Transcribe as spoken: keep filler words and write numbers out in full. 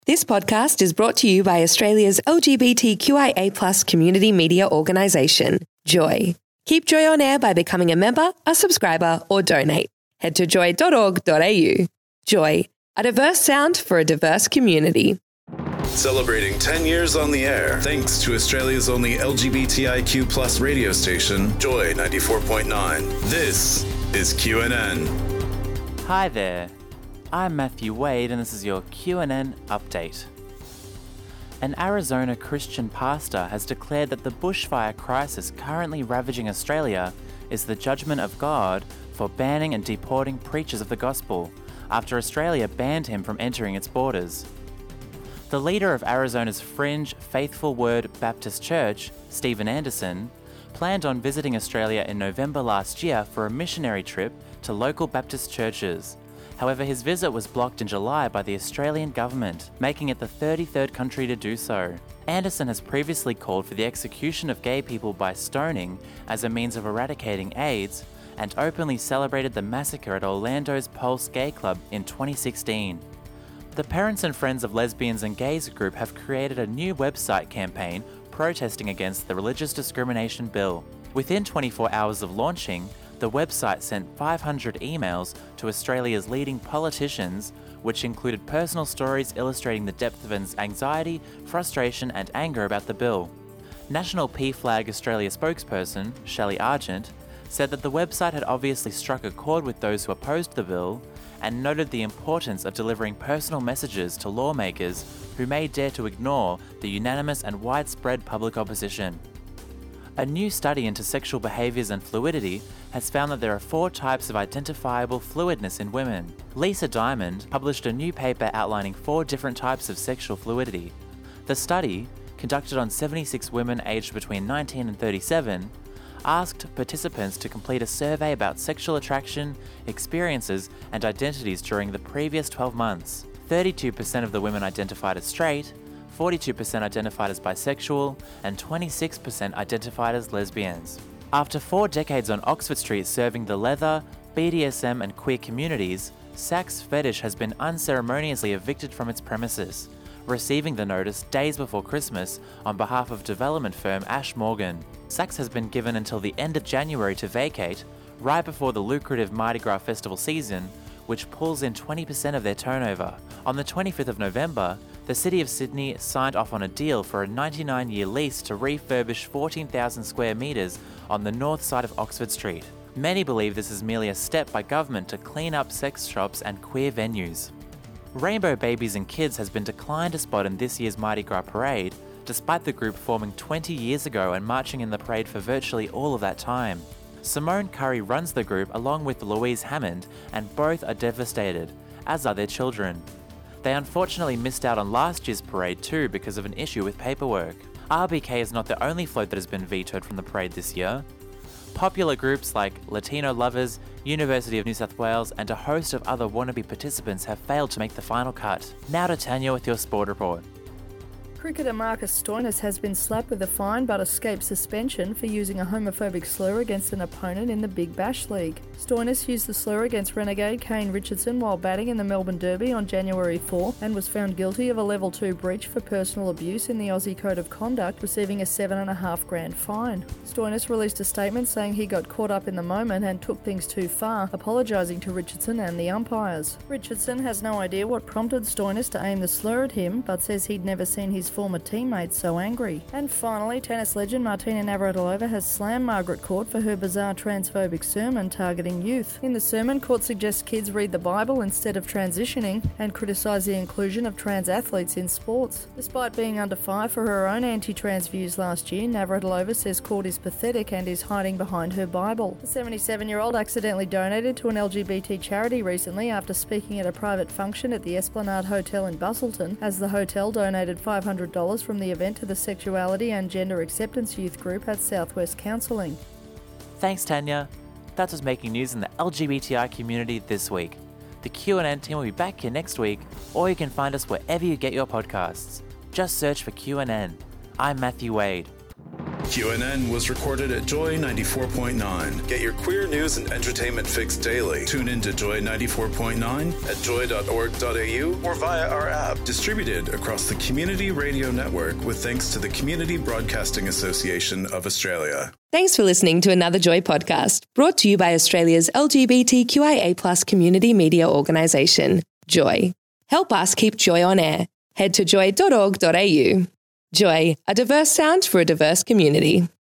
This podcast is brought to you by Australia's L G B T Q I A plus community media organisation, Joy. Keep Joy on air by becoming a member, a subscriber, or donate. Head to joy dot org dot a u. Joy, a diverse sound for a diverse community. Celebrating ten years on the air, thanks to Australia's only L G B T I Q plus radio station, Joy ninety-four point nine. This is Q N N. Hi there. I'm Matthew Wade and this is your Q N N update. An Arizona Christian pastor has declared that the bushfire crisis currently ravaging Australia is the judgment of God for banning and deporting preachers of the gospel after Australia banned him from entering its borders. The leader of Arizona's fringe Faithful Word Baptist Church, Steven Anderson, planned on visiting Australia in November last year for a missionary trip to local Baptist churches. However, his visit was blocked in July by the Australian government, making it the thirty-third country to do so. Anderson has previously called for the execution of gay people by stoning as a means of eradicating AIDS, and openly celebrated the massacre at Orlando's Pulse Gay Club in twenty sixteen. The Parents and Friends of Lesbians and Gays group have created a new website campaign protesting against the religious discrimination bill. Within twenty-four hours of launching, the website sent five hundred emails to Australia's leading politicians, which included personal stories illustrating the depth of anxiety, frustration and anger about the bill. National P FLAG Australia spokesperson, Shelley Argent, said that the website had obviously struck a chord with those who opposed the bill and noted the importance of delivering personal messages to lawmakers who may dare to ignore the unanimous and widespread public opposition. A new study into sexual behaviours and fluidity has found that there are four types of identifiable fluidness in women. Lisa Diamond published a new paper outlining four different types of sexual fluidity. The study, conducted on seventy-six women aged between nineteen and thirty-seven, asked participants to complete a survey about sexual attraction, experiences, and identities during the previous twelve months. thirty-two percent of the women identified as straight, forty-two percent identified as bisexual, and twenty-six percent identified as lesbians. After four decades on Oxford Street serving the leather, B D S M and queer communities, Saks Fetish has been unceremoniously evicted from its premises, receiving the notice days before Christmas on behalf of development firm Ash Morgan. Saks has been given until the end of January to vacate, right before the lucrative Mardi Gras festival season, which pulls in twenty percent of their turnover. On the twenty-fifth of November, the City of Sydney signed off on a deal for a ninety-nine year lease to refurbish fourteen thousand square metres on the north side of Oxford Street. Many believe this is merely a step by government to clean up sex shops and queer venues. Rainbow Babies and Kids has been declined a spot in this year's Mardi Gras parade, despite the group forming twenty years ago and marching in the parade for virtually all of that time. Simone Curry runs the group along with Louise Hammond, and both are devastated, as are their children. They unfortunately missed out on last year's parade too because of an issue with paperwork. R B K is not the only float that has been vetoed from the parade this year. Popular groups like Latino Lovers, University of New South Wales, and a host of other wannabe participants have failed to make the final cut. Now to Tanya with your sport report. Cricketer Marcus Stoinis has been slapped with a fine but escaped suspension for using a homophobic slur against an opponent in the Big Bash League. Stoinis used the slur against renegade Kane Richardson while batting in the Melbourne Derby on January fourth and was found guilty of a level two breach for personal abuse in the Aussie Code of Conduct, receiving a seven and a half grand fine. Stoinis released a statement saying he got caught up in the moment and took things too far, apologising to Richardson and the umpires. Richardson has no idea what prompted Stoinis to aim the slur at him, but says he'd never seen his former teammates so angry. And finally, tennis legend Martina Navratilova has slammed Margaret Court for her bizarre transphobic sermon targeting youth. In the sermon, Court suggests kids read the Bible instead of transitioning and criticise the inclusion of trans athletes in sports. Despite being under fire for her own anti-trans views last year, Navratilova says Court is pathetic and is hiding behind her Bible. The seventy-seven-year-old accidentally donated to an L G B T charity recently after speaking at a private function at the Esplanade Hotel in Busselton, as the hotel donated five hundred dollars from the event to the Sexuality and Gender Acceptance Youth Group at Southwest Counselling. Thanks, Tanya. That was making news in the L G B T I community this week. The Q N N team will be back here next week, or you can find us wherever you get your podcasts. Just search for Q N N. I'm Matthew Wade. Q N N was recorded at Joy ninety-four point nine. Get your queer news and entertainment fix daily. Tune in to Joy ninety-four point nine at joy dot org dot a u or via our app. Distributed across the Community Radio Network with thanks to the Community Broadcasting Association of Australia. Thanks for listening to another Joy podcast, brought to you by Australia's L G B T Q I A plus community media organisation, Joy. Help us keep Joy on air. Head to joy dot org dot a u. Joy, a diverse sound for a diverse community.